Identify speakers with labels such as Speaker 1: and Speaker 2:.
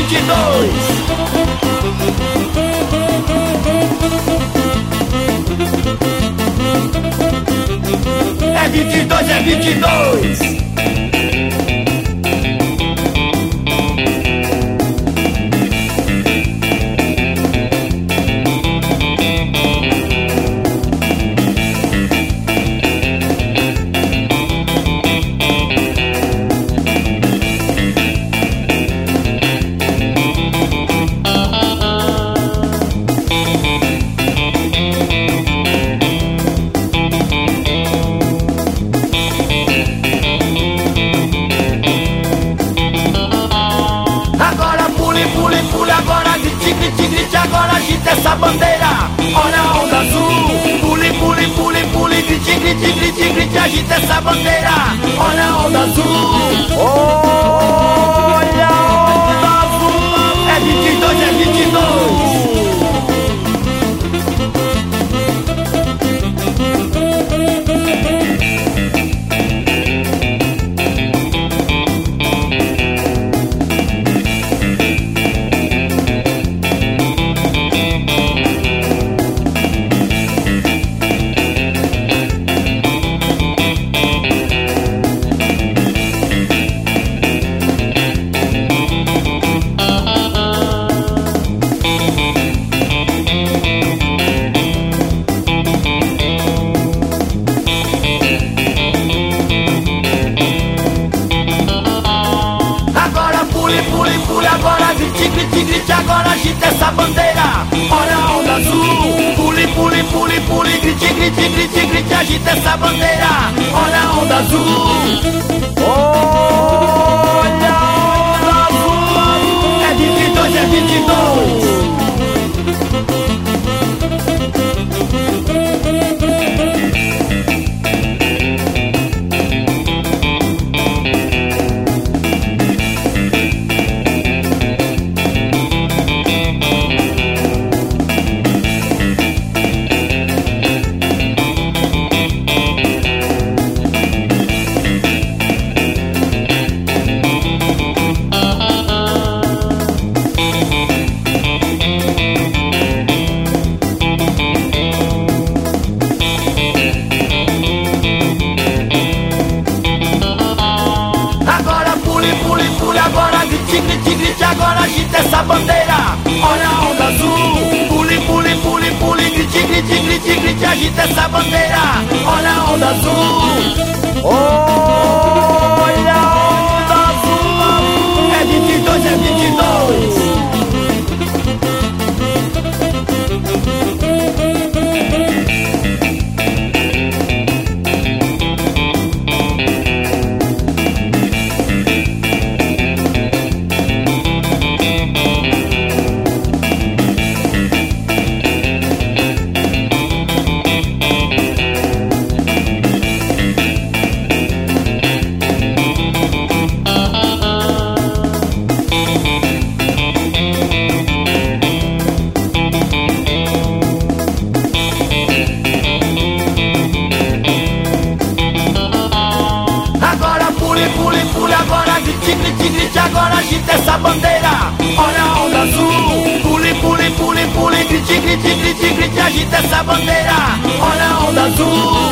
Speaker 1: 22. É 22, é 22. Agora agita essa bandeira, olha a onda azul. Pule, pule, pule, pule, grite, grite, grite, grite, agita essa bandeira, olha a onda azul. Olha a onda azul. É 22, é 22. Agora grite, grite, grite, agora agita essa bandeira, olha a onda azul. Pule, pule, pule, pule, grite, grite, grite, grite, agita essa bandeira, olha a onda azul. Olha a onda azul. É 22, é 22. Grite, grite, agora agita essa bandeira, olha a onda azul. Pule, pule, pule, pule, grite, grite, grite, grite, agita essa bandeira, olha a onda azul. Olha a onda azul. É 22, é 22. Agora agita essa bandeira, olha a onda azul. Pule, pule, pule, pule, grite, grite, grite, grite, agita essa bandeira, olha a onda azul.